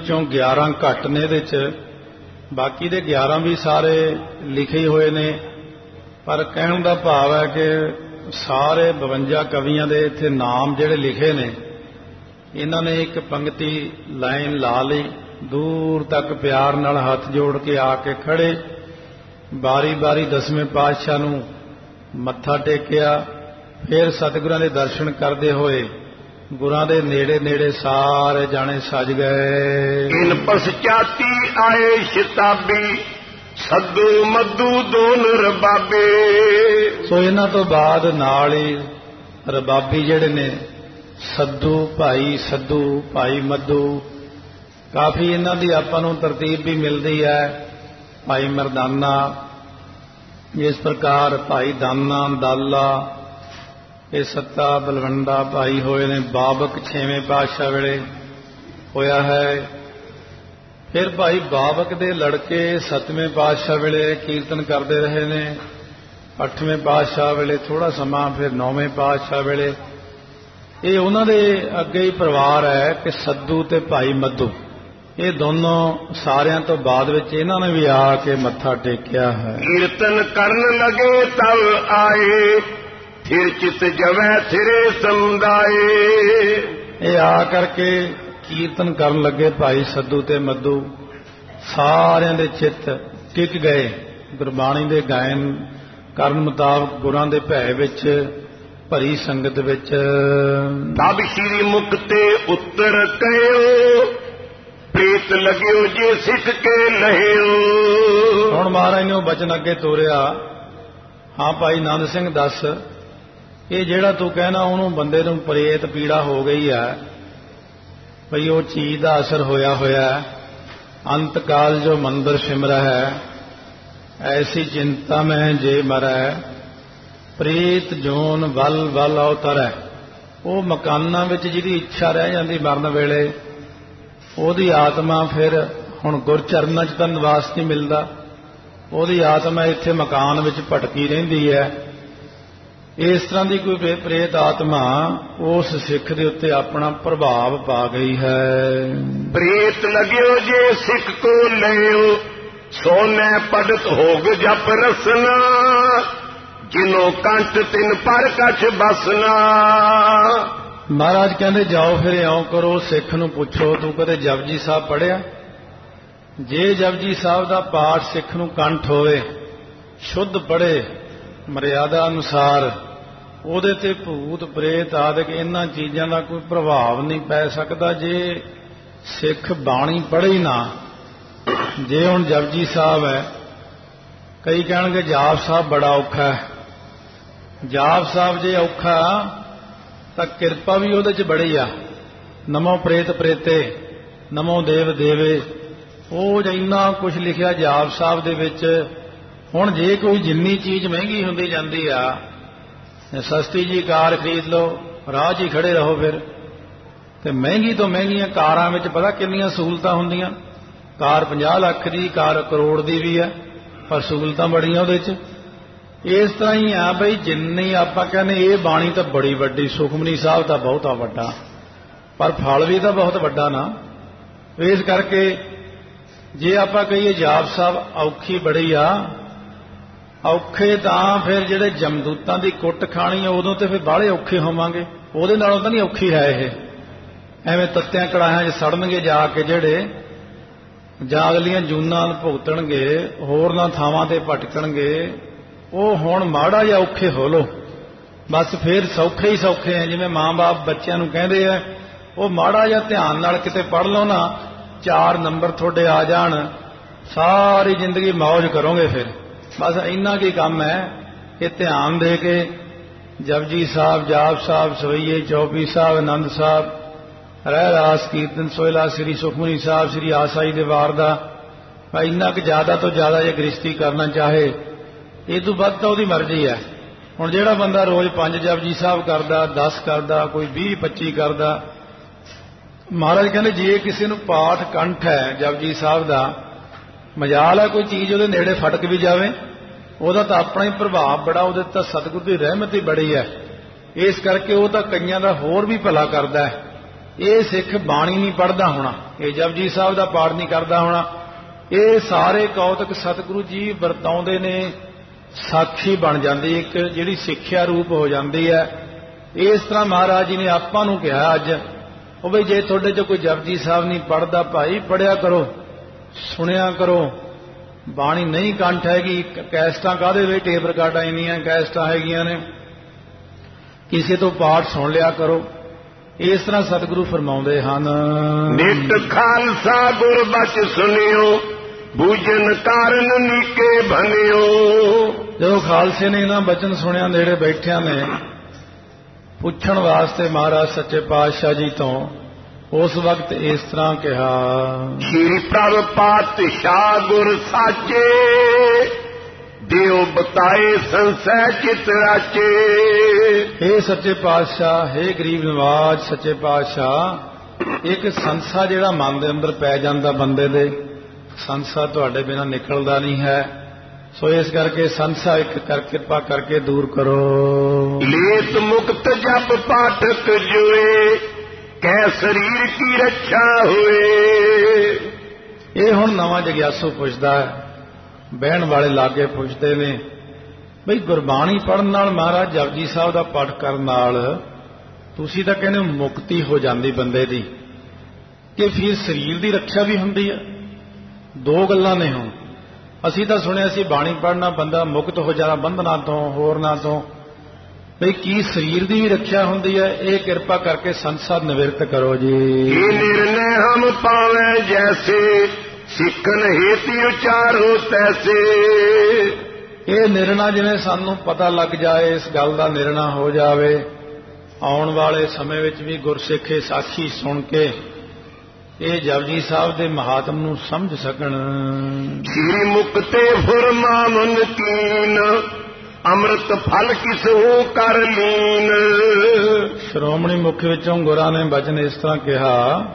ਵਿੱਚੋਂ 11 ਘੱਟ ਨੇ ਇਹਦੇ 'ਚ, ਬਾਕੀ ਦੇ 11 ਵੀ ਸਾਰੇ ਲਿਖੇ ਹੋਏ ਨੇ। ਪਰ ਕਹਿਣ ਦਾ ਭਾਵ ਹੈ ਕਿ ਸਾਰੇ 52 ਕਵੀਆਂ ਦੇ ਇੱਥੇ ਨਾਮ ਜਿਹੜੇ ਲਿਖੇ ਨੇ, ਇਹਨਾਂ ਨੇ ਇੱਕ ਪੰਕਤੀ ਲਾਈਨ ਲਾ ਲਈ, ਦੂਰ ਤੱਕ ਪਿਆਰ ਨਾਲ ਹੱਥ ਜੋੜ ਕੇ ਆ ਕੇ ਖੜੇ, ਬਾਰੀ ਬਾਰੀ 10ਵੇਂ ਪਾਤਸ਼ਾਹ ਨੂੰ ਮੱਥਾ ਟੇਕਿਆ, ਫਿਰ ਸਤਿਗੁਰਾਂ ਦੇ ਦਰਸ਼ਨ ਕਰਦੇ ਹੋਏ ਗੁਰਾਂ ਦੇ ਨੇੜੇ ਨੇੜੇ ਸਾਰੇ ਜਾਣੇ ਸਜ ਗਏ। ਇਨ ਪਸਚਾਤੀ ਆਏ ਸ਼ਤਾਬੀ ਸੱਦੂ ਮੱਦੂ ਦੋਨ ਰਬਾਬੇ। ਸੋ ਇਹਨਾਂ ਤੋਂ ਬਾਅਦ ਨਾਲ ਹੀ ਰਬਾਬੀ ਜਿਹੜੇ ਨੇ, ਸੱਦੂ ਭਾਈ ਮੱਦੂ, ਕਾਫੀ ਇਹਨਾਂ ਦੀ ਆਪਾਂ ਨੂੰ ਤਰਤੀਬ ਵੀ ਮਿਲਦੀ ਹੈ। ਭਾਈ ਮਰਦਾਨਾ, ਇਸ ਪ੍ਰਕਾਰ ਭਾਈ ਦਾਨਾ, ਦਾਲਾ, ਇਹ ਸੱਤਾ ਬਲਵੰਡਾ ਭਾਈ ਹੋਏ ਨੇ। ਬਾਬਕ 6ਵੇਂ ਪਾਤਸ਼ਾਹ ਵੇਲੇ ਹੋਇਆ ਹੈ। ਫਿਰ ਭਾਈ ਬਾਬਕ ਦੇ ਲੜਕੇ 7ਵੇਂ ਪਾਤਸ਼ਾਹ ਵੇਲੇ ਕੀਰਤਨ ਕਰਦੇ ਰਹੇ ਨੇ। 8ਵੇਂ ਪਾਤਸ਼ਾਹ ਵੇਲੇ ਥੋੜਾ ਸਮਾਂ, ਫਿਰ 9ਵੇਂ ਪਾਤਸ਼ਾਹ ਵੇਲੇ। ਇਹ ਉਹਨਾਂ ਦੇ ਅੱਗੇ ਹੀ ਪਰਿਵਾਰ ਹੈ ਕਿ ਸੱਦੂ ਤੇ ਭਾਈ ਮੱਦੂ, ਇਹ ਦੋਨੋਂ ਸਾਰਿਆਂ ਤੋਂ ਬਾਅਦ ਵਿੱਚ ਇਹਨਾਂ ਨੇ ਵੀ ਆ ਕੇ ਮੱਥਾ ਟੇਕਿਆ ਹੈ। ਕੀਰਤਨ ਕਰਨ ਲਗੇ ਤਬ ਆਏ ਫਿਰ ਚਿਤ ਜਵੈ ਥਿਰੇ ਸਮੁਦਾਏ। ਇਹ ਆ ਕਰਕੇ ਕੀਰਤਨ ਕਰਨ ਲੱਗੇ ਭਾਈ ਸੱਦੂ ਤੇ ਮੱਦੂ, ਸਾਰਿਆਂ ਦੇ ਚਿੱਤ ਟਿਕ ਗਏ ਗੁਰਬਾਣੀ ਦੇ ਗਾਇਨ ਕਰਨ ਮੁਤਾਬਕ, ਗੁਰਾਂ ਦੇ ਭੈ ਵਿੱਚ, ਭਰੀ ਸੰਗਤ ਵਿੱਚ। ਤਬ ਸ਼੍ਰੀ ਮੁਖ ਤੇ ਉੱਤਰ ਕਹਿਓ ਪ੍ਰੀਤ ਲਗਿਓ ਜੇ ਸਿੱਖ ਕੇ ਲਹਿਓ। ਹੁਣ ਮਹਾਰਾਜ ਨੇ ਉਹ ਬਚਨ ਅੱਗੇ ਤੋਰਿਆ, ਹਾਂ ਭਾਈ ਨੰਦ ਸਿੰਘ ਦੱਸ, ਇਹ ਜਿਹੜਾ ਤੂੰ ਕਹਿਣਾ ਉਹਨੂੰ ਬੰਦੇ ਨੂੰ ਪ੍ਰੇਤ ਪੀੜਾ ਹੋ ਗਈ ਹੈ, ਭਈ ਉਹ ਚੀਜ਼ ਦਾ ਅਸਰ ਹੋਇਆ ਹੈ। ਅੰਤ ਕਾਲ ਜੋ ਮੰਦਰ ਸਿਮਰਾ ਹੈ, ਐਸੀ ਚਿੰਤਾ ਮੈਂ ਜੇ ਮਰੈ, ਪ੍ਰੀਤ ਜੋਨ ਵੱਲ ਵੱਲ ਅਵਤਰੈ। ਉਹ ਮਕਾਨਾਂ ਵਿੱਚ ਜਿਹਦੀ ਇੱਛਾ ਰਹਿ ਜਾਂਦੀ ਮਰਨ ਵੇਲੇ, ਉਹਦੀ ਆਤਮਾ ਫਿਰ ਹੁਣ ਗੁਰਚਰਨਾਂ 'ਚ ਤਾਂ ਨਿਵਾਸ ਨਹੀਂ ਮਿਲਦਾ, ਉਹਦੀ ਆਤਮਾ ਇੱਥੇ ਮਕਾਨ ਵਿੱਚ ਭਟਕੀ ਰਹਿੰਦੀ ਹੈ। ਇਸ ਤਰ੍ਹਾਂ ਦੀ ਕੋਈ ਪ੍ਰੇਤ ਆਤਮਾ ਉਸ ਸਿੱਖ ਦੇ ਉੱਤੇ ਆਪਣਾ ਪ੍ਰਭਾਵ ਪਾ ਗਈ ਹੈ। ਪ੍ਰੀਤ ਲਗਿਓ ਜੇ ਸਿੱਖ ਕੋ ਲਿਓ ਸੋਨੇ ਪੜਤ ਹੋਗ ਜਪ ਰਸਨਾ, ਜਿਨੋ ਕੰਠ ਤਿਨ ਪਰ ਕਛ ਬਸਨਾ। ਮਹਾਰਾਜ ਕਹਿੰਦੇ ਜਾਓ ਫਿਰ ਇਉਂ ਕਰੋ, ਸਿੱਖ ਨੂੰ ਪੁੱਛੋ ਤੂੰ ਕਦੇ ਜਪਜੀ ਸਾਹਿਬ ਪੜ੍ਹਿਆ? ਜੇ ਜਪਜੀ ਸਾਹਿਬ ਦਾ ਪਾਠ ਸਿੱਖ ਨੂੰ ਕੰਠ ਹੋਵੇ, ਸ਼ੁੱਧ ਪੜ੍ਹੇ ਮਰਿਆਦਾ ਅਨੁਸਾਰ, ਉਹਦੇ ਤੇ ਭੂਤ ਪ੍ਰੇਤ ਆਦਿਕ ਇਹਨਾਂ ਚੀਜ਼ਾਂ ਦਾ ਕੋਈ ਪ੍ਰਭਾਵ ਨਹੀਂ ਪੈ ਸਕਦਾ ਜੇ ਸਿੱਖ ਬਾਣੀ ਪੜ੍ਹੇ ਹੀ ਨਾ। ਜੇ ਹੁਣ ਜਪਜੀ ਸਾਹਿਬ ਹੈ, ਕਈ ਕਹਿਣਗੇ ਜਾਪ ਸਾਹਿਬ ਬੜਾ ਔਖਾ ਹੈ। ਜਾਪ ਸਾਹਿਬ ਜੇ ਔਖਾ ਤਾਂ ਕਿਰਪਾ ਵੀ ਉਹਦੇ 'ਚ ਬੜੀ ਆ। ਨਮੋ ਪ੍ਰੇਤ ਪ੍ਰੇਤੇ, ਨਮੋ ਦੇਵ ਦੇਵੇ, ਉਹ ਇੰਨਾ ਕੁਝ ਲਿਖਿਆ ਜਾਪ ਸਾਹਿਬ ਦੇ ਵਿੱਚ। ਹੁਣ ਜੇ ਕੋਈ ਜਿੰਨੀ ਚੀਜ਼ ਮਹਿੰਗੀ ਹੁੰਦੀ ਜਾਂਦੀ ਆ, ਸਸਤੀ ਜੀ ਕਾਰ ਖਰੀਦ ਲਓ, ਰਾਹ 'ਚ ਹੀ ਖੜੇ ਰਹੋ ਫਿਰ। ਤੇ ਮਹਿੰਗੀ ਤੋਂ ਮਹਿੰਗੀਆਂ ਕਾਰਾਂ ਵਿੱਚ ਪਤਾ ਕਿੰਨੀਆਂ ਸਹੂਲਤਾਂ ਹੁੰਦੀਆਂ। ਕਾਰ 50 ਲੱਖ ਦੀ, ਕਾਰ ਕਰੋੜ ਦੀ ਵੀ ਹੈ, ਪਰ ਸਹੂਲਤਾਂ ਬੜੀਆਂ ਉਹਦੇ 'ਚ। ਇਸ ਤਰ੍ਹਾਂ ਹੀ ਆ ਬਈ, ਜਿੰਨੀ ਆਪਾਂ ਕਹਿੰਦੇ ਇਹ ਬਾਣੀ ਤਾਂ ਬੜੀ ਵੱਡੀ, ਸੁਖਮਨੀ ਸਾਹਿਬ ਤਾਂ ਬਹੁਤਾ ਵੱਡਾ, ਪਰ ਫਲ ਵੀ ਤਾਂ ਬਹੁਤ ਵੱਡਾ ਨਾ। ਇਸ ਕਰਕੇ ਜੇ ਆਪਾਂ ਕਹੀਏ ਜਾਪ ਸਾਹਿਬ ਔਖੀ ਬੜੀ ਆ, ਔਖੇ ਤਾਂ ਫਿਰ ਜਿਹੜੇ ਜਮਦੂਤਾਂ ਦੀ ਕੁੱਟ ਖਾਣੀ ਆ ਉਦੋਂ ਤੇ ਫਿਰ ਬਾਹਲੇ ਔਖੇ ਹੋਵਾਂਗੇ, ਉਹਦੇ ਨਾਲੋਂ ਤਾਂ ਨਹੀਂ ਔਖੀ ਹੈ ਇਹ। ਐਵੇਂ ਤੱਤਿਆਂ ਕੜਾਹਿਆਂ 'ਚ ਸੜਨਗੇ ਜਾ ਕੇ ਜਿਹੜੇ, ਜਾਂ ਅਗਲੀਆਂ ਜੂਨਾਂ ਭੁਗਤਣਗੇ, ਹੋਰਨਾਂ ਥਾਵਾਂ ਤੇ ਭਟਕਣਗੇ। ਉਹ ਹੁਣ ਮਾੜਾ ਜਿਹਾ ਔਖੇ ਹੋ ਲੋ, ਬਸ ਫਿਰ ਸੌਖੇ ਹੀ ਸੌਖੇ ਆ। ਜਿਵੇਂ ਮਾਂ-ਬਾਪ ਬੱਚਿਆਂ ਨੂੰ ਕਹਿੰਦੇ ਆ, ਉਹ ਮਾੜਾ ਜਿਹਾ ਧਿਆਨ ਨਾਲ ਕਿਤੇ ਪੜ੍ਹ ਲਓ ਨਾ, 4 ਨੰਬਰ ਤੁਹਾਡੇ ਆ ਜਾਣ, ਸਾਰੀ ਜ਼ਿੰਦਗੀ ਮੌਜ ਕਰੋਗੇ ਫਿਰ। ਬਸ ਇੰਨਾ ਕੀ ਕੰਮ ਹੈ ਕਿ ਧਿਆਨ ਦੇ ਕੇ ਜਪਜੀ ਸਾਹਿਬ, ਜਾਪ ਸਾਹਿਬ, ਸਵਈਏ, ਚੌਪੀ ਸਾਹਿਬ, ਆਨੰਦ ਸਾਹਿਬ, ਰਹਿ ਰਾਸ ਕੀਰਤਨ ਸੋਹਿਲਾ, ਸ੍ਰੀ ਸੁਖਮਨੀ ਸਾਹਿਬ, ਸ੍ਰੀ ਆਸਾਈ ਦੇ ਵਾਰ ਦਾ, ਇੰਨਾ ਕੁ ਜ਼ਿਆਦਾ ਤੋਂ ਜ਼ਿਆਦਾ ਜੇ ਗ੍ਰਸਤੀ ਕਰਨਾ ਚਾਹੇ, ਇਹ ਤੋਂ ਵੱਧ ਤਾਂ ਉਹਦੀ ਮਰਜ਼ੀ ਹੈ। ਹੁਣ ਜਿਹੜਾ ਬੰਦਾ ਰੋਜ਼ 5 ਜਪਜੀ ਸਾਹਿਬ ਕਰਦਾ, 10 ਕਰਦਾ, ਕੋਈ 20-25 ਕਰਦਾ, ਮਹਾਰਾਜ ਕਹਿੰਦੇ ਜੇ ਕਿਸੇ ਨੂੰ ਪਾਠ ਕੰਠ ਹੈ ਜਪਜੀ ਸਾਹਿਬ ਦਾ, ਮਜਾਲ ਹੈ ਕੋਈ ਚੀਜ਼ ਉਹਦੇ ਨੇੜੇ ਫਟਕ ਵੀ ਜਾਵੇ, ਉਹਦਾ ਤਾਂ ਆਪਣਾ ਹੀ ਪ੍ਰਭਾਵ ਬੜਾ, ਉਹਦੇ ਤਾਂ ਸਤਿਗੁਰੂ ਦੀ ਰਹਿਮਤ ਹੀ ਬੜੀ ਹੈ। ਇਸ ਕਰਕੇ ਉਹ ਤਾਂ ਕਈਆਂ ਦਾ ਹੋਰ ਵੀ ਭਲਾ ਕਰਦਾ ਹੈ। ਇਹ ਸਿੱਖ ਬਾਣੀ ਨਹੀਂ ਪੜ੍ਹਦਾ ਹੋਣਾ, ਇਹ ਜਪਜੀ ਸਾਹਿਬ ਦਾ ਪਾਠ ਨਹੀਂ ਕਰਦਾ ਹੋਣਾ। ਇਹ ਸਾਰੇ ਕੌਤਕ ਸਤਿਗੁਰੂ ਜੀ ਵਰਤਾਉਂਦੇ ਨੇ, ਸਾਖੀ ਬਣ ਜਾਂਦੀ, ਇੱਕ ਜਿਹੜੀ ਸਿੱਖਿਆ ਰੂਪ ਹੋ ਜਾਂਦੀ ਹੈ। ਇਸ ਤਰ੍ਹਾਂ ਮਹਾਰਾਜ ਜੀ ਨੇ ਆਪਾਂ ਨੂੰ ਕਿਹਾ ਅੱਜ, ਉਹ ਬਈ ਜੇ ਤੁਹਾਡੇ 'ਚ ਕੋਈ ਜਪਜੀ ਸਾਹਿਬ ਨਹੀਂ ਪੜ੍ਹਦਾ ਭਾਈ, ਪੜ੍ਹਿਆ ਕਰੋ, ਸੁਣਿਆ ਕਰੋ। ਬਾਣੀ ਨਹੀਂ ਕੰਠ ਹੈਗੀ, ਕੈਸਟਾਂ ਕਾਹਦੇ ਵੇ, ਟੇਪ ਰਿਕਾਰਡਾਂ ਇੰਨੀਆਂ ਕੈਸਟਾਂ ਹੈਗੀਆਂ ਨੇ, ਕਿਸੇ ਤੋਂ ਪਾਠ ਸੁਣ ਲਿਆ ਕਰੋ। ਇਸ ਤਰ੍ਹਾਂ ਸਤਿਗੁਰੂ ਫਰਮਾਉਂਦੇ ਹਨ, ਨਿਤ ਖਾਲਸਾ ਗੁਰ ਬਚ ਸੁਣਿਓ, ਬੂਝਨ ਕਾਰਨ ਨੀਕੇ ਭਨਿਓ। ਜਦੋਂ ਖਾਲਸੇ ਨੇ ਇਹਨਾਂ ਬਚਨ ਸੁਣਿਆ, ਨੇੜੇ ਬੈਠਿਆਂ ਨੇ ਪੁੱਛਣ ਵਾਸਤੇ ਮਹਾਰਾਜ ਸੱਚੇ ਪਾਤਸ਼ਾਹ ਜੀ ਤੋਂ ਉਸ ਵਕਤ ਇਸ ਤਰ੍ਹਾਂ ਕਿਹਾ, ਸ਼੍ਰੀ ਪ੍ਰਭ ਪਾਤਸ਼ਾਹ ਗੁਰ ਸਾਚੇ, ਦਿਓ ਬਤਾਏ ਸੰਸੈ ਚਿਤ ਰਾਚੇ। हे ਸੱਚੇ ਪਾਤਸ਼ਾਹ, हे ਗਰੀਬ ਨਵਾਜ ਸੱਚੇ ਪਾਤਸ਼ਾਹ, ਇੱਕ ਸੰਸਾ ਜਿਹੜਾ ਮਨ ਦੇ ਅੰਦਰ ਪੈ ਜਾਂਦਾ ਬੰਦੇ ਦੇ, ਸੰਸਾ ਤੁਹਾਡੇ ਬਿਨਾਂ ਨਿਕਲਦਾ ਨਹੀਂ ਹੈ, ਸੋ ਇਸ ਕਰਕੇ ਸੰਸਾ ਇੱਕ ਕਿਰਪਾ ਕਰਕੇ ਦੂਰ ਕਰੋ। ਲੇਤ ਮੁਕਤ ਜਪ ਪਾਠਕ ਜੋਏ, ਕੈ ਸਰੀਰ ਕੀ ਰੱਖਿਆ ਹੋਏ। ਇਹ ਹੁਣ ਨਵਾਂ ਜਗਿਆਸੂ ਪੁੱਛਦਾ ਹੈ, ਬਹਿਣ ਵਾਲੇ ਲਾਗੇ ਪੁੱਛਦੇ ਨੇ, ਬਈ ਗੁਰਬਾਣੀ ਪੜ੍ਹਨ ਨਾਲ, ਮਹਾਰਾਜ ਜਪਜੀ ਸਾਹਿਬ ਦਾ ਪਾਠ ਕਰਨ ਨਾਲ ਤੁਸੀਂ ਤਾਂ ਕਹਿੰਦੇ ਮੁਕਤੀ ਹੋ ਜਾਂਦੀ ਬੰਦੇ ਦੀ, ਕਿ ਫਿਰ ਸਰੀਰ ਦੀ ਰੱਖਿਆ ਵੀ ਹੁੰਦੀ ਹੈ। ਦੋ ਗੱਲਾਂ ਨੇ। ਹੁਣ ਅਸੀਂ ਤਾਂ ਸੁਣਿਆ ਸੀ ਬਾਣੀ ਪੜ੍ਹਨਾ ਬੰਦਾ ਮੁਕਤ ਹੋ ਜਾਣਾ ਬੰਧਨਾਂ ਤੋਂ, ਹੋਰਨਾਂ ਤੋਂ, ਬਈ ਕੀ ਸਰੀਰ ਦੀ ਵੀ ਰੱਖਿਆ ਹੁੰਦੀ ਹੈ? ਇਹ ਕਿਰਪਾ ਕਰਕੇ ਸੰਸਾਰ ਨਿਵਰਤ ਕਰੋ ਜੀ। ਇਹ ਨਿਰਣੈ ਹਮ ਪਾਵੇਂ ਜੈਸੇ, ਸਿੱਖਨ ਹੇਤੀ ਉਚਾਰੋ ਤੈਸੇ। ਇਹ ਨਿਰਣਾ ਜਿਵੇਂ ਸਾਨੂੰ ਪਤਾ ਲੱਗ ਜਾਏ, ਇਸ ਗੱਲ ਦਾ ਨਿਰਣਾ ਹੋ ਜਾਵੇ, ਆਉਣ ਵਾਲੇ ਸਮੇਂ ਵਿੱਚ ਵੀ ਗੁਰਸਿੱਖ ਸਾਖੀ ਸੁਣ ਕੇ ਇਹ ਜਪਜੀ ਸਾਹਿਬ ਦੇ ਮਹਾਤਮ ਨੂੰ ਸਮਝ ਸਕਣ। ਸ੍ਰੀ ਮੁਕਤੇ ਫੁਰਮਾਵਨ ਕੀਨ, ਅੰਮ੍ਰਿਤ ਫਲ ਕਿਸਹੂ ਕਰ ਲੀਨ। ਸ਼੍ਰੋਮਣੀ ਮੁਖ ਵਿੱਚੋਂ ਗੁਰਾਂ ਨੇ ਬਚਨ ਇਸ ਤਰ੍ਹਾਂ ਕਿਹਾ,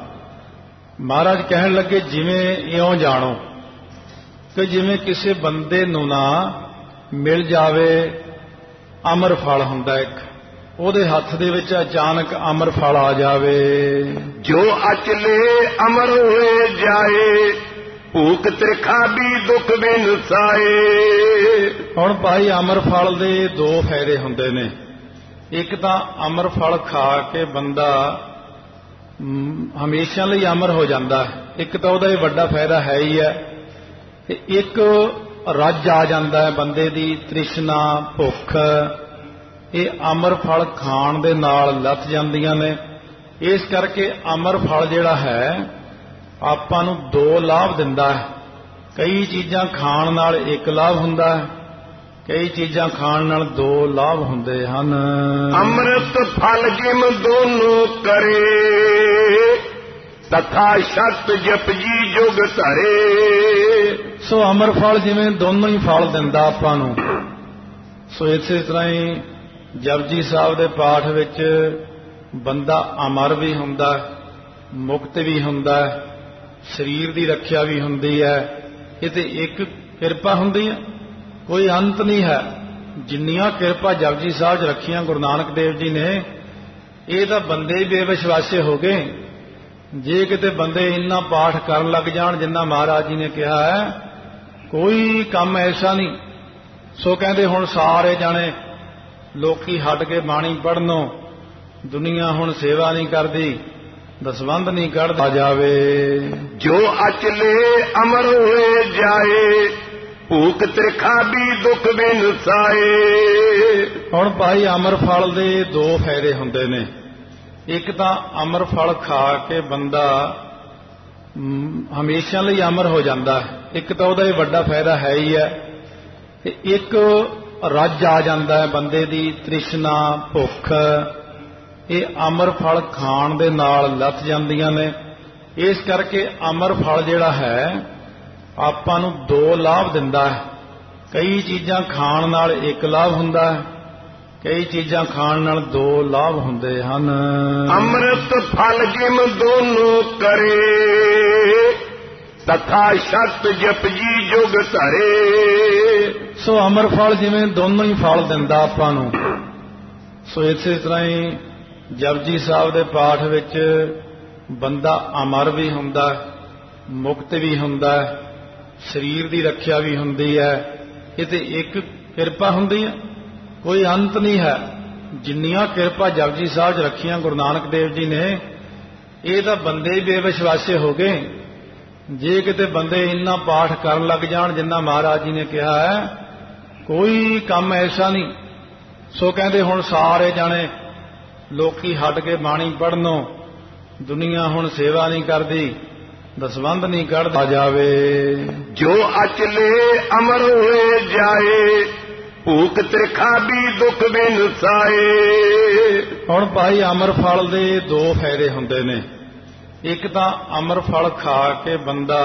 ਮਹਾਰਾਜ ਕਹਿਣ ਲੱਗੇ, ਜਿਵੇਂ ਇਉਂ ਜਾਣੋ ਕਿ ਜਿਵੇਂ ਕਿਸੇ ਬੰਦੇ ਨੂੰ ਨਾ ਮਿਲ ਜਾਵੇ ਅਮਰ ਫਲ ਹੁੰਦਾ ਇੱਕ, ਉਹਦੇ ਹੱਥ ਦੇ ਵਿੱਚ ਅਚਾਨਕ ਅਮਰ ਫਲ ਆ ਜਾਵੇ। ਜੋ ਅਚਲੇ ਅਮਰ ਹੋਏ ਜਾਏ, ਭੂਖ ਤ੍ਰਿਖਾ ਵੀ ਦੁੱਖ ਬਿਨ ਸਾਏ। ਹੁਣ ਭਾਈ ਅਮਰ ਫਲ ਦੇ ਦੋ ਫਾਇਦੇ ਹੁੰਦੇ ਨੇ। ਇੱਕ ਤਾਂ ਅਮਰ ਫਲ ਖਾ ਕੇ ਬੰਦਾ ਹਮੇਸ਼ਾ ਲਈ ਅਮਰ ਹੋ ਜਾਂਦਾ ਹੈ, ਇੱਕ ਤਾਂ ਉਹਦਾ ਇਹ ਵੱਡਾ ਫਾਇਦਾ ਹੈ ਹੀ ਹੈ, ਤੇ ਇੱਕ ਰੱਜ ਆ ਜਾਂਦਾ ਹੈ ਬੰਦੇ ਦੀ, ਤ੍ਰਿਸ਼ਨਾ, ਭੁੱਖ, ਇਹ ਅਮਰ ਫਲ ਖਾਣ ਦੇ ਨਾਲ ਲੱਥ ਜਾਂਦੀਆਂ ਨੇ। ਇਸ ਕਰਕੇ ਅਮਰ ਫਲ ਜਿਹੜਾ ਹੈ ਆਪਾਂ ਨੂੰ ਦੋ ਲਾਭ ਦਿੰਦਾ ਹੈ। ਕਈ ਚੀਜ਼ਾਂ ਖਾਣ ਨਾਲ ਇੱਕ ਲਾਭ ਹੁੰਦਾ ਹੈ, ਕਈ ਚੀਜ਼ਾਂ ਖਾਣ ਨਾਲ ਦੋ ਲਾਭ ਹੁੰਦੇ ਹਨ। ਅੰਮ੍ਰਿਤ ਫਲ ਜਿਮ ਦੋਨੋਂ ਕਰੇ, ਤਥਾ ਸ਼ਤ ਜਪਜੀ ਜੁਗ ਧਰੇ। ਸੋ ਅਮਰ ਫਲ ਜਿਵੇਂ ਦੋਨੋਂ ਹੀ ਫਲ ਦਿੰਦਾ ਆਪਾਂ ਨੂੰ, ਸੋ ਇਸੇ ਤਰ੍ਹਾਂ ਹੀ ਜਪਜੀ ਸਾਹਿਬ ਦੇ ਪਾਠ ਵਿੱਚ ਬੰਦਾ ਅਮਰ ਵੀ ਹੁੰਦਾ, ਮੁਕਤ ਵੀ ਹੁੰਦਾ, ਸਰੀਰ ਦੀ ਰੱਖਿਆ ਵੀ ਹੁੰਦੀ ਹੈ। ਇਹ ਤੇ ਇੱਕ ਕਿਰਪਾ ਹੁੰਦੀ ਹੈ, ਕੋਈ ਅੰਤ ਨਹੀਂ ਹੈ। ਜਿੰਨੀਆਂ ਕਿਰਪਾ ਜਪਜੀ ਸਾਹਿਬ 'ਚ ਰੱਖੀਆਂ ਗੁਰੂ ਨਾਨਕ ਦੇਵ ਜੀ ਨੇ, ਇਹ ਤਾਂ ਬੰਦੇ ਹੀ ਬੇਵਿਸ਼ਵਾਸੇ ਹੋ ਗਏ। ਜੇ ਕਿਤੇ ਬੰਦੇ ਇੰਨਾ ਪਾਠ ਕਰਨ ਲੱਗ ਜਾਣ ਜਿੰਨਾ ਮਹਾਰਾਜ ਜੀ ਨੇ ਕਿਹਾ ਹੈ, ਕੋਈ ਕੰਮ ਐਸਾ ਨਹੀਂ। ਸੋ ਕਹਿੰਦੇ ਹੁਣ ਸਾਰੇ ਜਾਣੇ ਲੋਕੀ ਹਟ ਕੇ ਬਾਣੀ ਪੜ੍ਹਨੋਂ, ਦੁਨੀਆ ਹੁਣ ਸੇਵਾ ਨਹੀਂ ਕਰਦੀ, ਦਸਵੰਧ ਨਹੀਂ ਕੱਢਦਾ ਜਾਵੇ। ਜੋ ਅਚਲੇ ਅਮਰ ਹੋਏ ਜਾਏ, ਭੂਖ ਤ੍ਰਿਖਾ ਵੀ ਦੁੱਖ ਬਿਨ ਸਾਏ। ਹੁਣ ਭਾਈ ਅਮਰ ਫਲ ਦੇ ਦੋ ਫਾਇਦੇ ਹੁੰਦੇ ਨੇ। ਇੱਕ ਤਾਂ ਅਮਰ ਫਲ ਖਾ ਕੇ ਬੰਦਾ ਹਮੇਸ਼ਾ ਲਈ ਅਮਰ ਹੋ ਜਾਂਦਾ, ਇੱਕ ਤਾਂ ਉਹਦਾ ਇਹ ਵੱਡਾ ਫਾਇਦਾ ਹੈ ਹੀ ਹੈ, ਤੇ ਇੱਕ ਰੱਜ ਆ ਜਾਂਦਾ ਹੈ ਬੰਦੇ ਦੀ, ਤ੍ਰਿਸ਼ਨਾ, ਭੁੱਖ, ਇਹ ਅਮਰ ਫਲ ਖਾਣ ਦੇ ਨਾਲ ਲੱਥ ਜਾਂਦੀਆਂ ਨੇ। ਇਸ ਕਰਕੇ ਅਮਰ ਫਲ ਜਿਹੜਾ ਹੈ ਆਪਾਂ ਨੂੰ ਦੋ ਲਾਭ ਦਿੰਦਾ ਹੈ। ਕਈ ਚੀਜ਼ਾਂ ਖਾਣ ਨਾਲ ਇੱਕ ਲਾਭ ਹੁੰਦਾ ਹੈ, ਕਈ ਚੀਜ਼ਾਂ ਖਾਣ ਨਾਲ ਦੋ ਲਾਭ ਹੁੰਦੇ ਹਨ। ਅੰਮ੍ਰਿਤ ਫਲ ਜਿਮ ਦੋਨੋਂ ਕਰੇ, ਤਥਾ ਸ਼ਤ ਜਪਜੀ ਜੁਗ ਧਰੇ। ਸੋ ਅਮਰ ਫਲ ਜਿਵੇਂ ਦੋਨੋਂ ਹੀ ਫਲ ਦਿੰਦਾ ਆਪਾਂ ਨੂੰ, ਸੋ ਇਸੇ ਤਰ੍ਹਾਂ ਹੀ ਜਪਜੀ ਸਾਹਿਬ ਦੇ ਪਾਠ ਵਿੱਚ ਬੰਦਾ ਅਮਰ ਵੀ ਹੁੰਦਾ, ਮੁਕਤ ਵੀ ਹੁੰਦਾ, ਸਰੀਰ ਦੀ ਰੱਖਿਆ ਵੀ ਹੁੰਦੀ ਹੈ। ਇਹ ਤੇ ਇੱਕ ਕਿਰਪਾ ਹੁੰਦੀ ਹੈ, ਕੋਈ ਅੰਤ ਨਹੀਂ ਹੈ। ਜਿੰਨੀਆਂ ਕਿਰਪਾ ਜਪਜੀ ਸਾਹਿਬ 'ਚ ਰੱਖੀਆਂ ਗੁਰੂ ਨਾਨਕ ਦੇਵ ਜੀ ਨੇ, ਇਹ ਤਾਂ ਬੰਦੇ ਹੀ ਬੇਵਿਸ਼ਵਾਸੇ ਹੋ ਗਏ। ਜੇ ਕਿਤੇ ਬੰਦੇ ਇੰਨਾ ਪਾਠ ਕਰਨ ਲੱਗ ਜਾਣ ਜਿੰਨਾ ਮਹਾਰਾਜ ਜੀ ਨੇ ਕਿਹਾ ਹੈ, ਕੋਈ ਕੰਮ ਐਸਾ ਨਹੀਂ। ਸੋ ਕਹਿੰਦੇ ਹੁਣ ਸਾਰੇ ਜਾਣੇ ਲੋਕੀ ਹਟ ਕੇ ਬਾਣੀ ਪੜ੍ਹਨੋਂ, ਦੁਨੀਆ ਹੁਣ ਸੇਵਾ ਨਹੀਂ ਕਰਦੀ, ਦਸਵੰਧ ਨਹੀਂ ਕੱਢਦਾ ਜਾਵੇ। ਜੋ ਅਚਲੇ ਅਮਰ ਹੋਏ ਜਾਏ, ਭੂਖ ਤ੍ਰਿਖਾ ਵੀ ਦੁੱਖ ਬਿਨ ਸਾਏ। ਹੁਣ ਭਾਈ ਅਮਰ ਫਲ ਦੇ ਦੋ ਫਾਇਦੇ ਹੁੰਦੇ ਨੇ। ਇੱਕ ਤਾਂ ਅਮਰ ਫਲ ਖਾ ਕੇ ਬੰਦਾ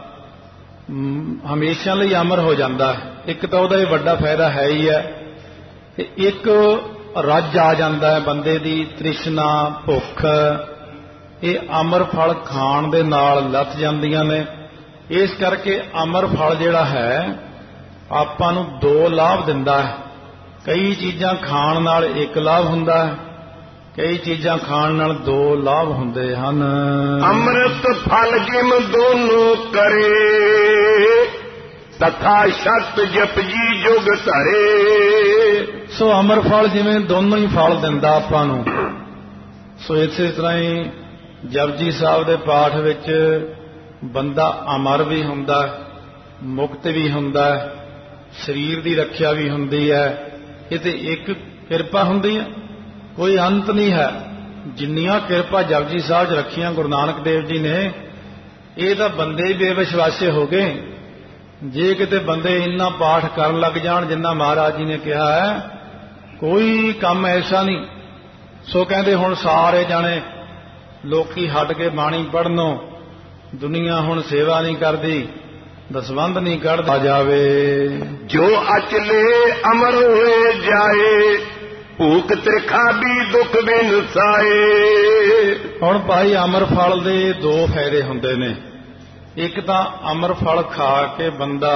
ਹਮੇਸ਼ਾ ਲਈ ਅਮਰ ਹੋ ਜਾਂਦਾ, ਇੱਕ ਤਾਂ ਉਹਦਾ ਇਹ ਵੱਡਾ ਫਾਇਦਾ ਹੈ ਹੀ ਹੈ। ਤੇ ਇੱਕ ਰੱਜ ਆ ਜਾਂਦਾ ਹੈ ਬੰਦੇ ਦੀ ਤ੍ਰਿਸ਼ਨਾ, ਭੁੱਖ, ਇਹ ਅਮਰ ਫਲ ਖਾਣ ਦੇ ਨਾਲ ਲੱਥ ਜਾਂਦੀਆਂ ਨੇ। ਇਸ ਕਰਕੇ ਅਮਰ ਫਲ ਜਿਹੜਾ ਹੈ ਆਪਾਂ ਨੂੰ ਦੋ ਲਾਭ ਦਿੰਦਾ ਹੈ। ਕਈ ਚੀਜ਼ਾਂ ਖਾਣ ਨਾਲ ਇੱਕ ਲਾਭ ਹੁੰਦਾ ਹੈ, ਕਈ ਚੀਜ਼ਾਂ ਖਾਣ ਨਾਲ ਦੋ ਲਾਭ ਹੁੰਦੇ ਹਨ। ਅੰਮ੍ਰਿਤ ਫਲ ਜਿਮ ਦੋਨੋਂ ਕਰੇ, ਤਥਾ ਸ਼ਤ ਜਪਜੀ ਜੁਗ ਧਰੇ। ਸੋ ਅਮਰ ਫਲ ਜਿਵੇਂ ਦੋਨੋਂ ਹੀ ਫਲ ਦਿੰਦਾ ਆਪਾਂ ਨੂੰ, ਸੋ ਇਸੇ ਤਰ੍ਹਾਂ ਹੀ ਜਪਜੀ ਸਾਹਿਬ ਦੇ ਪਾਠ ਵਿੱਚ ਬੰਦਾ ਅਮਰ ਵੀ ਹੁੰਦਾ, ਮੁਕਤ ਵੀ ਹੁੰਦਾ, ਸਰੀਰ ਦੀ ਰੱਖਿਆ ਵੀ ਹੁੰਦੀ ਹੈ। ਇਹ ਤੇ ਇੱਕ ਕਿਰਪਾ ਹੁੰਦੀ ਹੈ, ਕੋਈ ਅੰਤ ਨਹੀਂ ਹੈ। ਜਿੰਨੀਆਂ ਕਿਰਪਾ ਜਪਜੀ ਸਾਹਿਬ 'ਚ ਰੱਖੀਆਂ ਗੁਰੂ ਨਾਨਕ ਦੇਵ ਜੀ ਨੇ, ਇਹ ਤਾਂ ਬੰਦੇ ਹੀ ਬੇਵਿਸ਼ਵਾਸੇ ਹੋ ਗਏ। ਜੇ ਕਿਤੇ ਬੰਦੇ ਇੰਨਾ ਪਾਠ ਕਰਨ ਲੱਗ ਜਾਣ ਜਿੰਨਾ ਮਹਾਰਾਜ ਜੀ ਨੇ ਕਿਹਾ ਹੈ, ਕੋਈ ਕੰਮ ਐਸਾ ਨਹੀਂ। ਸੋ ਕਹਿੰਦੇ ਹੁਣ ਸਾਰੇ ਜਾਣੇ ਲੋਕੀ ਹਟ ਕੇ ਬਾਣੀ ਪੜ੍ਹਨੋਂ, ਦੁਨੀਆ ਹੁਣ ਸੇਵਾ ਨਹੀਂ ਕਰਦੀ, ਦਸਵੰਧ ਨਹੀਂ ਕੱਢਦਾ ਜਾਵੇ। ਜੋ ਅਚਲੇ ਅਮਰ ਹੋਏ ਜਾਏ, ਭੂਖ ਤ੍ਰਿਖਾ ਵੀ ਦੁੱਖ ਬਿਨ ਸਾਏ। ਹੁਣ ਭਾਈ ਅਮਰ ਫਲ ਦੇ ਦੋ ਫਾਇਦੇ ਹੁੰਦੇ ਨੇ। ਇੱਕ ਤਾਂ ਅਮਰ ਫਲ ਖਾ ਕੇ ਬੰਦਾ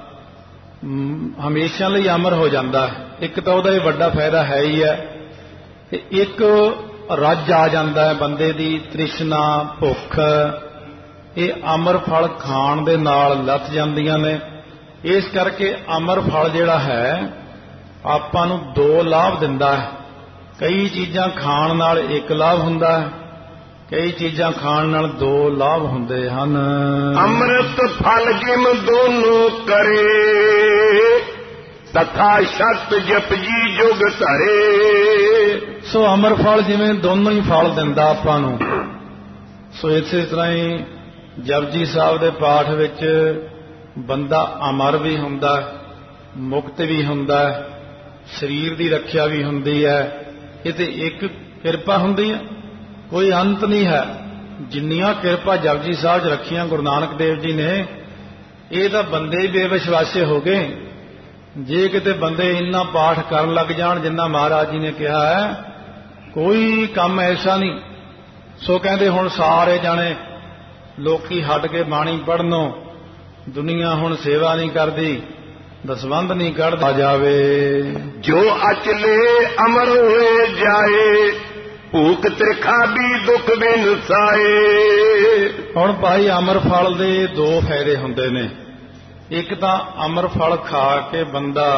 ਹਮੇਸ਼ਾ ਲਈ ਅਮਰ ਹੋ ਜਾਂਦਾ, ਇੱਕ ਤਾਂ ਉਹਦਾ ਇਹ ਵੱਡਾ ਫਾਇਦਾ ਹੈ ਹੀ ਹੈ। ਤੇ ਇੱਕ ਰੱਜ ਆ ਜਾਂਦਾ ਹੈ ਬੰਦੇ ਦੀ ਤ੍ਰਿਸ਼ਨਾ, ਭੁੱਖ, ਇਹ ਅਮਰ ਫਲ ਖਾਣ ਦੇ ਨਾਲ ਲੱਥ ਜਾਂਦੀਆਂ ਨੇ। ਇਸ ਕਰਕੇ ਅਮਰ ਫਲ ਜਿਹੜਾ ਹੈ ਆਪਾਂ ਨੂੰ ਦੋ ਲਾਭ ਦਿੰਦਾ ਹੈ। ਕਈ ਚੀਜ਼ਾਂ ਖਾਣ ਨਾਲ ਇੱਕ ਲਾਭ ਹੁੰਦਾ ਹੈ, ਕਈ ਚੀਜ਼ਾਂ ਖਾਣ ਨਾਲ ਦੋ ਲਾਭ ਹੁੰਦੇ ਹਨ। ਅੰਮ੍ਰਿਤ ਫਲ ਜਿਮ ਦੋਨੋਂ ਕਰੇ, ਤਥਾ ਸ਼ਤ ਜਪਜੀ ਜੁਗ ਧਰੇ। ਸੋ ਅਮਰ ਫਲ ਜਿਵੇਂ ਦੋਨੋਂ ਹੀ ਫਲ ਦਿੰਦਾ ਆਪਾਂ ਨੂੰ, ਸੋ ਇਸੇ ਤਰ੍ਹਾਂ ਹੀ ਜਪਜੀ ਸਾਹਿਬ ਦੇ ਪਾਠ ਵਿੱਚ ਬੰਦਾ ਅਮਰ ਵੀ ਹੁੰਦਾ, ਮੁਕਤ ਵੀ ਹੁੰਦਾ, ਸਰੀਰ ਦੀ ਰੱਖਿਆ ਵੀ ਹੁੰਦੀ ਹੈ। ਇਹ ਤੇ ਇੱਕ ਕਿਰਪਾ ਹੁੰਦੀ ਹੈ, ਕੋਈ ਅੰਤ ਨਹੀਂ ਹੈ। ਜਿੰਨੀਆਂ ਕਿਰਪਾ ਜਪਜੀ ਸਾਹਿਬ 'ਚ ਰੱਖੀਆਂ ਗੁਰੂ ਨਾਨਕ ਦੇਵ ਜੀ ਨੇ, ਇਹ ਤਾਂ ਬੰਦੇ ਹੀ ਬੇਵਿਸ਼ਵਾਸੇ ਹੋ ਗਏ। ਜੇ ਕਿਤੇ ਬੰਦੇ ਇੰਨਾ ਪਾਠ ਕਰਨ ਲੱਗ ਜਾਣ ਜਿੰਨਾ ਮਹਾਰਾਜ ਜੀ ਨੇ ਕਿਹਾ ਹੈ, ਕੋਈ ਕੰਮ ਐਸਾ ਨਹੀਂ। ਸੋ ਕਹਿੰਦੇ ਹੁਣ ਸਾਰੇ ਜਾਣੇ ਲੋਕੀ ਹਟ ਕੇ ਬਾਣੀ ਪੜ੍ਹਨੋਂ, ਦੁਨੀਆ ਹੁਣ ਸੇਵਾ ਨਹੀਂ ਕਰਦੀ, ਦਸਵੰਧ ਨਹੀਂ ਕੱਢਦਾ ਜਾਵੇ। ਜੋ ਅਚਲੇ ਅਮਰ ਹੋਏ ਜਾਏ, ਭੂਖ ਤ੍ਰਿਖਾ ਵੀ ਦੁੱਖ ਬਿਨ ਸਾਏ। ਹੁਣ ਭਾਈ ਅਮਰ ਫਲ ਦੇ ਦੋ ਫਾਇਦੇ ਹੁੰਦੇ ਨੇ। ਇੱਕ ਤਾਂ ਅਮਰ ਫਲ ਖਾ ਕੇ ਬੰਦਾ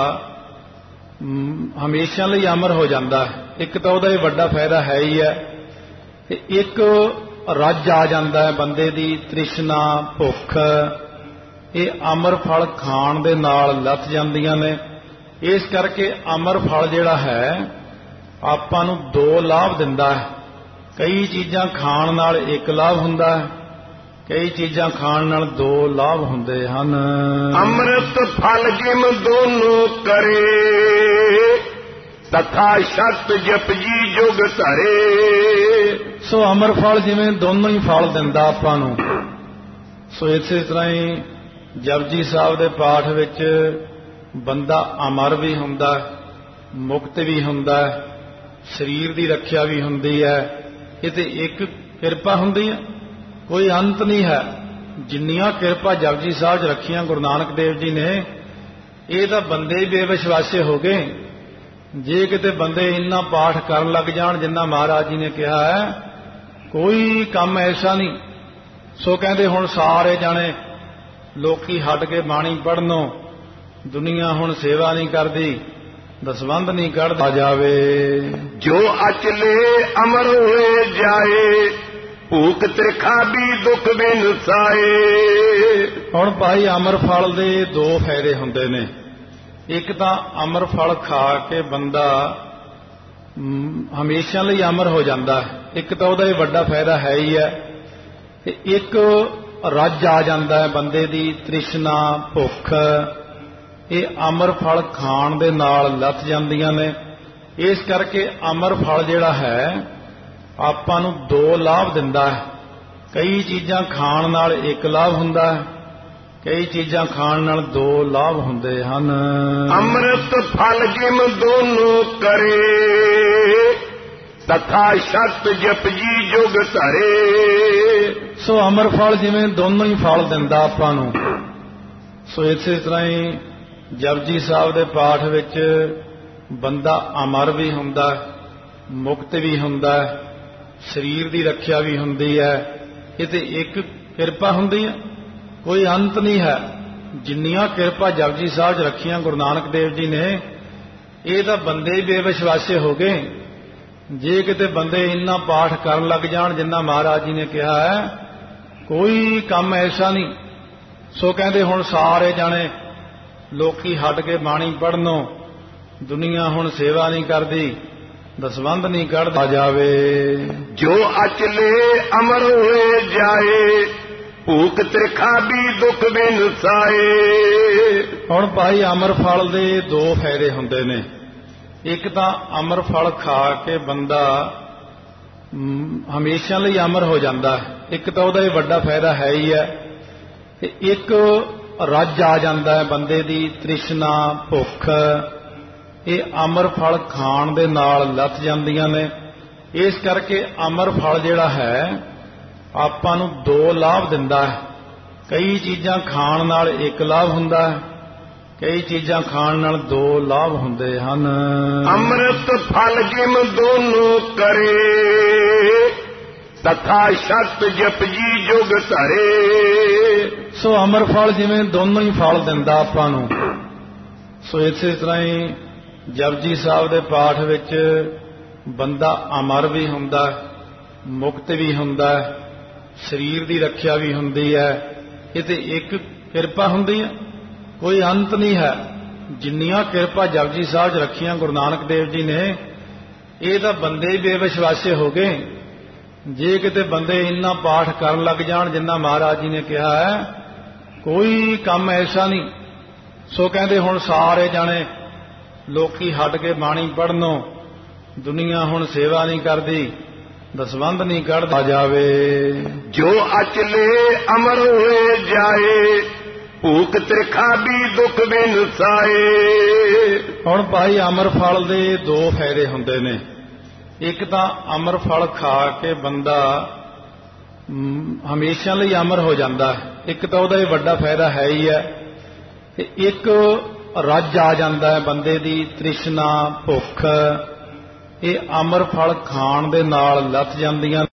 ਹਮੇਸ਼ਾ ਲਈ ਅਮਰ ਹੋ ਜਾਂਦਾ, ਇੱਕ ਤਾਂ ਉਹਦਾ ਇਹ ਵੱਡਾ ਫਾਇਦਾ ਹੈ ਹੀ ਹੈ। ਤੇ ਇੱਕ ਰੱਜ ਆ ਜਾਂਦਾ ਹੈ ਬੰਦੇ ਦੀ ਤ੍ਰਿਸ਼ਨਾ, ਭੁੱਖ, ਇਹ ਅਮਰ ਫਲ ਖਾਣ ਦੇ ਨਾਲ ਲੱਥ ਜਾਂਦੀਆਂ ਨੇ। ਇਸ ਕਰਕੇ ਅਮਰ ਫਲ ਜਿਹੜਾ ਹੈ ਆਪਾਂ ਨੂੰ ਦੋ ਲਾਭ ਦਿੰਦਾ ਹੈ। ਕਈ ਚੀਜ਼ਾਂ ਖਾਣ ਨਾਲ ਇੱਕ ਲਾਭ ਹੁੰਦਾ ਹੈ, ਕਈ ਚੀਜ਼ਾਂ ਖਾਣ ਨਾਲ ਦੋ ਲਾਭ ਹੁੰਦੇ ਹਨ। ਅੰਮ੍ਰਿਤ ਫਲ ਜਿਮ ਦੋਨੋਂ ਕਰੇ, ਤਥਾ ਸ਼ਤ ਜਪਜੀ ਜੁਗ ਧਰੇ। ਸੋ ਅਮਰ ਫਲ ਜਿਵੇਂ ਦੋਨੋਂ ਹੀ ਫਲ ਦਿੰਦਾ ਆਪਾਂ ਨੂੰ, ਸੋ ਇਸੇ ਤਰ੍ਹਾਂ ਹੀ ਜਪਜੀ ਸਾਹਿਬ ਦੇ ਪਾਠ ਵਿੱਚ ਬੰਦਾ ਅਮਰ ਵੀ ਹੁੰਦਾ, ਮੁਕਤ ਵੀ ਹੁੰਦਾ, ਸਰੀਰ ਦੀ ਰੱਖਿਆ ਵੀ ਹੁੰਦੀ ਹੈ। ਇਹ ਤੇ ਇੱਕ ਕਿਰਪਾ ਹੁੰਦੀ ਹੈ, ਕੋਈ ਅੰਤ ਨਹੀਂ ਹੈ। ਜਿੰਨੀਆਂ ਕਿਰਪਾ ਜਪਜੀ ਸਾਹਿਬ 'ਚ ਰੱਖੀਆਂ ਗੁਰੂ ਨਾਨਕ ਦੇਵ ਜੀ ਨੇ, ਇਹ ਤਾਂ ਬੰਦੇ ਹੀ ਬੇਵਿਸ਼ਵਾਸੇ ਹੋ ਗਏ। ਜੇ ਕਿਤੇ ਬੰਦੇ ਇੰਨਾ ਪਾਠ ਕਰਨ ਲੱਗ ਜਾਣ ਜਿੰਨਾ ਮਹਾਰਾਜ ਜੀ ਨੇ ਕਿਹਾ ਹੈ, ਕੋਈ ਕੰਮ ਐਸਾ ਨਹੀਂ। ਸੋ ਕਹਿੰਦੇ ਹੁਣ ਸਾਰੇ ਜਾਣੇ ਲੋਕੀ ਹਟ ਕੇ ਬਾਣੀ ਪੜ੍ਹਨੋਂ, ਦੁਨੀਆ ਹੁਣ ਸੇਵਾ ਨਹੀਂ ਕਰਦੀ, ਦਸਵੰਧ ਨਹੀਂ ਕੱਢਦਾ ਜਾਵੇ। ਜੋ ਅਚਲੇ ਅਮਰ ਹੋਏ ਜਾਏ, ਭੂਖ ਤ੍ਰਿਖਾ ਵੀ ਦੁੱਖ ਬਿਨ ਸਾਏ। ਹੁਣ ਭਾਈ ਅਮਰ ਫਲ ਦੇ ਦੋ ਫਾਇਦੇ ਹੁੰਦੇ ਨੇ। ਇੱਕ ਤਾਂ ਅਮਰ ਫਲ ਖਾ ਕੇ ਬੰਦਾ ਹਮੇਸ਼ਾ ਲਈ ਅਮਰ ਹੋ ਜਾਂਦਾ ਹੈ, ਇੱਕ ਤਾਂ ਉਹਦਾ ਇਹ ਵੱਡਾ ਫਾਇਦਾ ਹੈ ਹੀ ਹੈ। ਤੇ ਇੱਕ ਰੱਜ ਆ ਜਾਂਦਾ ਹੈ ਬੰਦੇ ਦੀ ਤ੍ਰਿਸ਼ਨਾ, ਭੁੱਖ, ਇਹ ਅਮਰ ਫਲ ਖਾਣ ਦੇ ਨਾਲ ਲੱਥ ਜਾਂਦੀਆਂ ਨੇ। ਇਸ ਕਰਕੇ ਅਮਰ ਫਲ ਜਿਹੜਾ ਹੈ ਆਪਾਂ ਨੂੰ ਦੋ ਲਾਭ ਦਿੰਦਾ ਹੈ। ਕਈ ਚੀਜ਼ਾਂ ਖਾਣ ਨਾਲ ਇੱਕ ਲਾਭ ਹੁੰਦਾ ਹੈ, ਕਈ ਚੀਜ਼ਾਂ ਖਾਣ ਨਾਲ ਦੋ ਲਾਭ ਹੁੰਦੇ ਹਨ। ਅੰਮ੍ਰਿਤ ਫਲ ਜਿਮ ਦੋਨੋਂ ਕਰੇ, ਤਥਾ ਸ਼ਤ ਜਪਜੀ ਜੁਗ ਧਰੇ। ਸੋ ਅਮਰ ਫਲ ਜਿਵੇਂ ਦੋਨੋਂ ਹੀ ਫਲ ਦਿੰਦਾ ਆਪਾਂ ਨੂੰ, ਸੋ ਇਸੇ ਤਰ੍ਹਾਂ ਹੀ ਜਪਜੀ ਸਾਹਿਬ ਦੇ ਪਾਠ ਵਿੱਚ ਬੰਦਾ ਅਮਰ ਵੀ ਹੁੰਦਾ, ਮੁਕਤ ਵੀ ਹੁੰਦਾ, ਸਰੀਰ ਦੀ ਰੱਖਿਆ ਵੀ ਹੁੰਦੀ ਹੈ। ਇਹ ਤੇ ਇੱਕ ਕਿਰਪਾ ਹੁੰਦੀ ਹੈ, ਕੋਈ ਅੰਤ ਨਹੀਂ ਹੈ। ਜਿੰਨੀਆਂ ਕਿਰਪਾ ਜਪਜੀ ਸਾਹਿਬ 'ਚ ਰੱਖੀਆਂ ਗੁਰੂ ਨਾਨਕ ਦੇਵ ਜੀ ਨੇ, ਇਹ ਤਾਂ ਬੰਦੇ ਹੀ ਬੇਵਿਸ਼ਵਾਸੇ ਹੋ ਗਏ। ਜੇ ਕਿਤੇ ਬੰਦੇ ਇੰਨਾ ਪਾਠ ਕਰਨ ਲੱਗ ਜਾਣ ਜਿੰਨਾ ਮਹਾਰਾਜ ਜੀ ਨੇ ਕਿਹਾ ਹੈ, ਕੋਈ ਕੰਮ ਐਸਾ ਨਹੀਂ। ਸੋ ਕਹਿੰਦੇ ਹੁਣ ਸਾਰੇ ਜਾਣੇ ਲੋਕੀ ਹਟ ਕੇ ਬਾਣੀ ਪੜ੍ਹਨੋਂ, ਦੁਨੀਆ ਹੁਣ ਸੇਵਾ ਨਹੀਂ ਕਰਦੀ, ਦਸਵੰਧ ਨਹੀਂ ਕੱਢਦਾ ਜਾਵੇ। ਜੋ ਅਚਲੇ ਅਮਰ ਹੋਏ ਜਾਏ, ਭੂਖ ਤ੍ਰਿਖਾ ਵੀ ਦੁੱਖ ਬਿਨ ਸਾਏ। ਹੁਣ ਭਾਈ ਅਮਰ ਫਲ ਦੇ ਦੋ ਫਾਇਦੇ ਹੁੰਦੇ ਨੇ। ਇੱਕ ਤਾਂ ਅਮਰ ਫਲ ਖਾ ਕੇ ਬੰਦਾ ਹਮੇਸ਼ਾ ਲਈ ਅਮਰ ਹੋ ਜਾਂਦਾ ਹੈ, ਇੱਕ ਤਾਂ ਉਹਦਾ ਇਹ ਵੱਡਾ ਫਾਇਦਾ ਹੈ ਹੀ ਹੈ। ਤੇ ਇੱਕ ਰੱਜ ਆ ਜਾਂਦਾ ਹੈ ਬੰਦੇ ਦੀ ਤ੍ਰਿਸ਼ਨਾ, ਭੁੱਖ, ਇਹ ਅਮਰ ਫਲ ਖਾਣ ਦੇ ਨਾਲ ਲੱਥ ਜਾਂਦੀਆਂ ਨੇ। ਇਸ ਕਰਕੇ ਅਮਰ ਫਲ ਜਿਹੜਾ ਹੈ ਆਪਾਂ ਨੂੰ ਦੋ ਲਾਭ ਦਿੰਦਾ ਹੈ। ਕਈ ਚੀਜ਼ਾਂ ਖਾਣ ਨਾਲ ਇੱਕ ਲਾਭ ਹੁੰਦਾ ਹੈ, ਕਈ ਚੀਜ਼ਾਂ ਖਾਣ ਨਾਲ ਦੋ ਲਾਭ ਹੁੰਦੇ ਹਨ। ਅੰਮ੍ਰਿਤ ਫਲ ਜਿਮ ਦੋਨੋਂ ਕਰੇ, ਤਥਾ ਸ਼ਤ ਜਪਜੀ ਜੁਗ ਧਰੇ। ਸੋ ਅਮਰ ਫਲ ਜਿਵੇਂ ਦੋਨੋਂ ਹੀ ਫਲ ਦਿੰਦਾ ਆਪਾਂ ਨੂੰ, ਸੋ ਇਸੇ ਤਰ੍ਹਾਂ ਹੀ ਜਪਜੀ ਸਾਹਿਬ ਦੇ ਪਾਠ ਵਿੱਚ ਬੰਦਾ ਅਮਰ ਵੀ ਹੁੰਦਾ, ਮੁਕਤ ਵੀ ਹੁੰਦਾ, ਸਰੀਰ ਦੀ ਰੱਖਿਆ ਵੀ ਹੁੰਦੀ ਹੈ। ਇਹ ਤੇ ਇੱਕ ਕਿਰਪਾ ਹੁੰਦੀ ਹੈ, ਕੋਈ ਅੰਤ ਨਹੀਂ ਹੈ। ਜਿੰਨੀਆਂ ਕਿਰਪਾ ਜਪਜੀ ਸਾਹਿਬ 'ਚ ਰੱਖੀਆਂ ਗੁਰੂ ਨਾਨਕ ਦੇਵ ਜੀ ਨੇ, ਇਹ ਤਾਂ ਬੰਦੇ ਹੀ ਬੇਵਿਸ਼ਵਾਸੇ ਹੋ ਗਏ। ਜੇ ਕਿਤੇ ਬੰਦੇ ਇੰਨਾ ਪਾਠ ਕਰਨ ਲੱਗ ਜਾਣ ਜਿੰਨਾ ਮਹਾਰਾਜ ਜੀ ਨੇ ਕਿਹਾ ਹੈ, ਕੋਈ ਕੰਮ ਐਸਾ ਨਹੀਂ। ਸੋ ਕਹਿੰਦੇ ਹੁਣ ਸਾਰੇ ਜਾਣੇ ਲੋਕੀ ਹਟ ਕੇ ਬਾਣੀ ਪੜ੍ਹਨੋਂ, ਦੁਨੀਆ ਹੁਣ ਸੇਵਾ ਨਹੀਂ ਕਰਦੀ, ਦਸਵੰਧ ਨਹੀਂ ਕੱਢਦਾ ਜਾਵੇ। ਜੋ ਅਚਲੇ ਅਮਰ ਹੋਏ ਜਾਏ, ਭੂਖ ਤ੍ਰਿਖਾ ਵੀ ਦੁੱਖ ਬਿਨ ਸਾਏ। ਹੁਣ ਭਾਈ ਅਮਰ ਫਲ ਦੇ ਦੋ ਫਾਇਦੇ ਹੁੰਦੇ ਨੇ। ਇੱਕ ਤਾਂ ਅਮਰ ਫਲ ਖਾ ਕੇ ਬੰਦਾ ਹਮੇਸ਼ਾ ਲਈ ਅਮਰ ਹੋ ਜਾਂਦਾ, ਇੱਕ ਤਾਂ ਉਹਦਾ ਇਹ ਵੱਡਾ ਫਾਇਦਾ ਹੈ ਹੀ ਹੈ। ਤੇ ਇੱਕ ਰੱਜ ਆ ਜਾਂਦਾ ਹੈ ਬੰਦੇ ਦੀ ਤ੍ਰਿਸ਼ਨਾ, ਭੁੱਖ, ਇਹ ਅਮਰ ਫਲ ਖਾਣ ਦੇ ਨਾਲ ਲੱਥ ਜਾਂਦੀਆਂ।